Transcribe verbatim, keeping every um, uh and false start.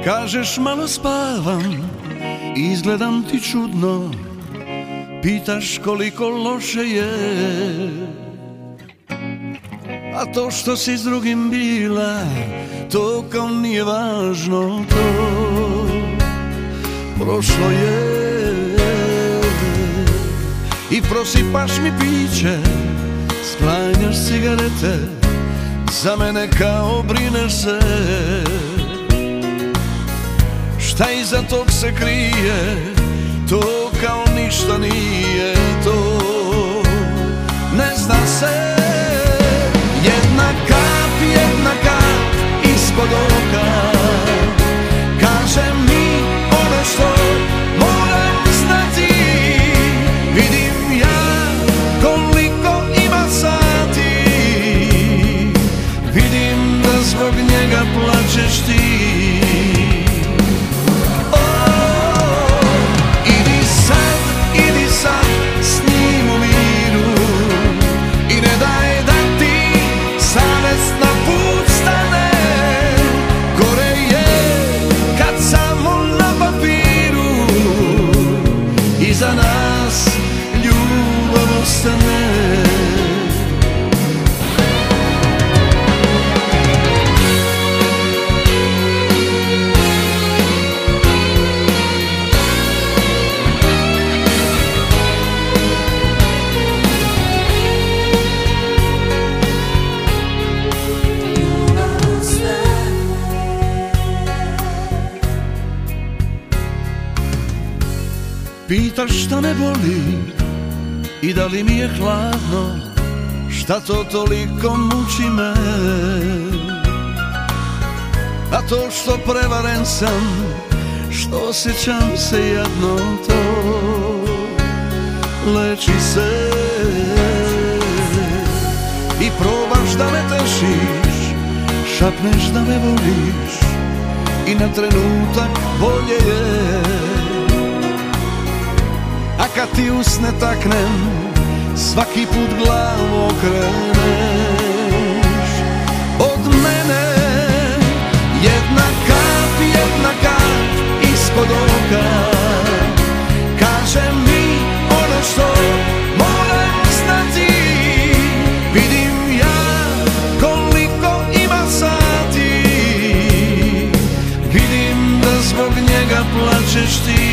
Kažeš malo spavam, izgledam ti čudno, pitaš koliko loše je. A to što si s drugim bila, to kao nije važno, to prošlo je. I prosipaš mi piće, sklanjaš cigarete, za mene kao brineš se. Šta iza tog se krije, to kao ništa nije, to ne zna se. Jedna kap, jedna kap ispod oka kaže mi ono što moram znati. Vidim ja koliko ima sati, vidim da zbog njega plačeš ti. Za nas ljubav ostane. Pitaš šta me boli i da li mi je hladno, šta to toliko muči me. A to što prevaren sam, što osjećam se jadno, to leči se. I probaš da me tešiš, šapneš da me voliš i na trenutak bolje je. A kad ti usne taknem, svaki put glavu okreneš od mene. Jedna kap, jedna kap ispod oka kaže mi ono što moram znati. Vidim ja koliko ima sati, vidim da zbog njega plačeš ti.